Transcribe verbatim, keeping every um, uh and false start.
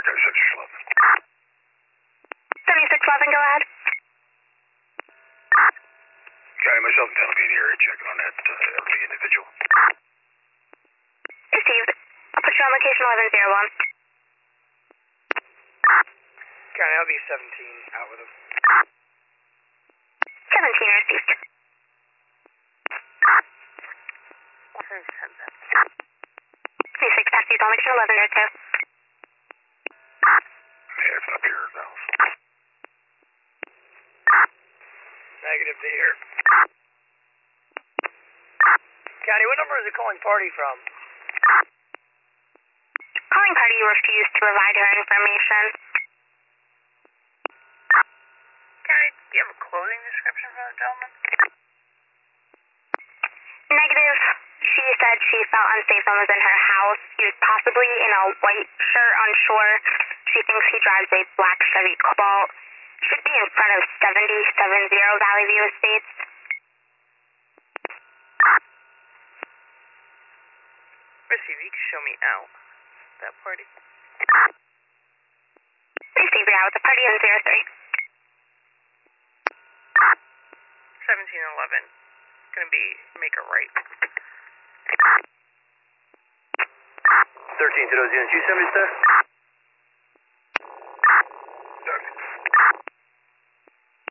seventy-six eleven. seventy-six eleven, go ahead. County, myself and Dale be in the area checking on that uh, L T individual. Received. I'll put you on location eleven zero one. County, I'll be seventeen out with him. seventeen received. twenty-six taxis on location eleven zero two. Yeah, it's up here now. Negative to here. County, what number is the calling party from? Calling party refused to provide her information. County, do you have a clothing description for the gentleman? Negative. She said she felt unsafe and was in her house. He was possibly in a white shirt on shore. She thinks he drives a black Chevy Cobalt. Should be in front of seventy seventy Valley View Estates. Receive, you can show me out. That party. Receive, you're out with the party in zero three. seventeen eleven. Gonna be make a right. thirteen to those units. You send me, sir?